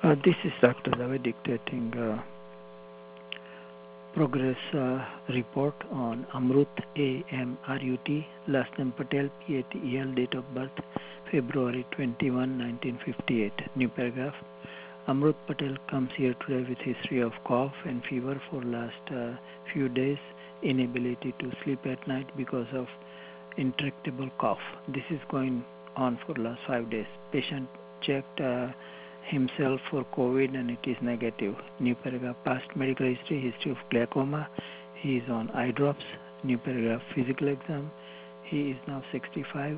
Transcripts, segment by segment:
This is Dr. Dave dictating progress report on Amrut, A-M-R-U-T, last name Patel, P-A-T-E-L, date of birth February 21, 1958. New paragraph. Amrut Patel comes here today with history of cough and fever for last few days, inability to sleep at night because of intractable cough. This is going on for last 5 days. Patient checked himself for COVID and it is negative. New paragraph. Past medical history of glaucoma. He is on eye drops. New paragraph. Physical exam. He is now 65.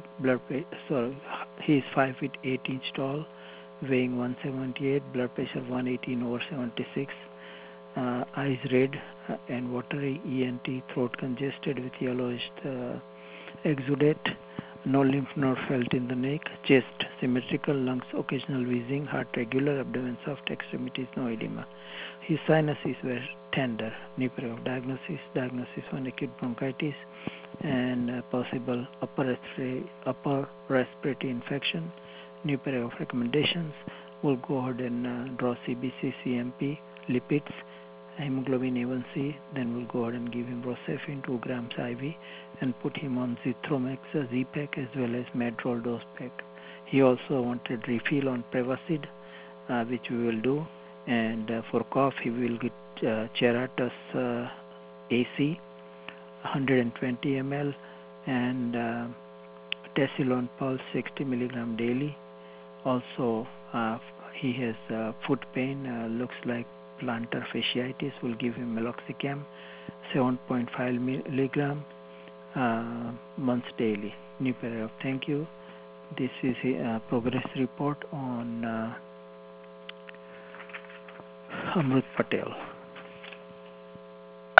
He is 5 feet 8 inch tall, weighing 178. Blood pressure 118/76. Eyes red and watery. ENT. Throat congested with yellowish exudate. No lymph node felt in the neck. Chest symmetrical. Lungs occasional wheezing. Heart regular. Abdomen soft. Extremities no edema. His sinuses were tender. New paragraph. Diagnosis on acute bronchitis and possible upper respiratory infection. New paragraph. Recommendations. We'll go ahead and draw CBC, CMP, lipids, hemoglobin A1C. Then we'll go ahead and give him Rocephin 2 grams IV and put him on Zithromax, Z-Pack, as well as Medrol dose pack. He also wanted refill on Prevacid, which we will do. And for cough, he will get Cheratus AC, 120 ml, and Tessilon Pulse 60 milligram daily. Also, he has foot pain, looks like plantar fasciitis. We'll give him Meloxicam, 7.5 milligram once daily. New paragraph. Thank you. This is a progress report on Amrut Patel.